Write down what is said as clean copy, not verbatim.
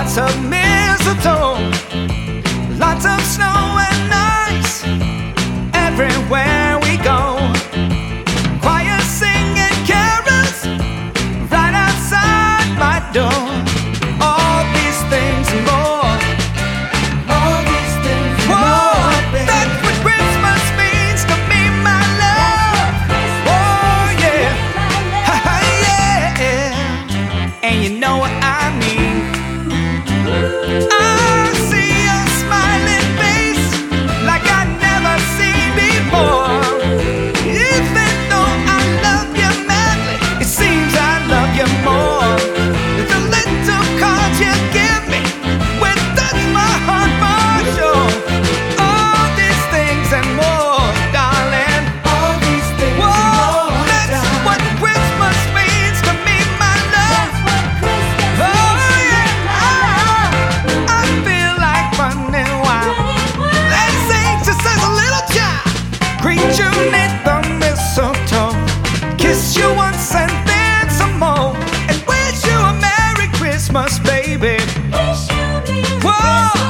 lots of mistletoe, lots of snow and ice everywhere we go. Choir singing carols right outside my door. All these things and more. All these things and more. That's what Christmas means to me, my love. Oh yeah, yeah. And you know what I mean. I see a smiling face like I never seen before. Even though I love you madly, it seems I love you more. The little cards you give me will touch my heart for sure. All these things and more, darling. All these things and more. That's what Christmas means to me, my love. Oh yeah, I feel like running wild. They sing just as a little child. Greet you neath the mistletoe, kiss you once and then some more, and wish you a Merry Christmas, baby. Whoa.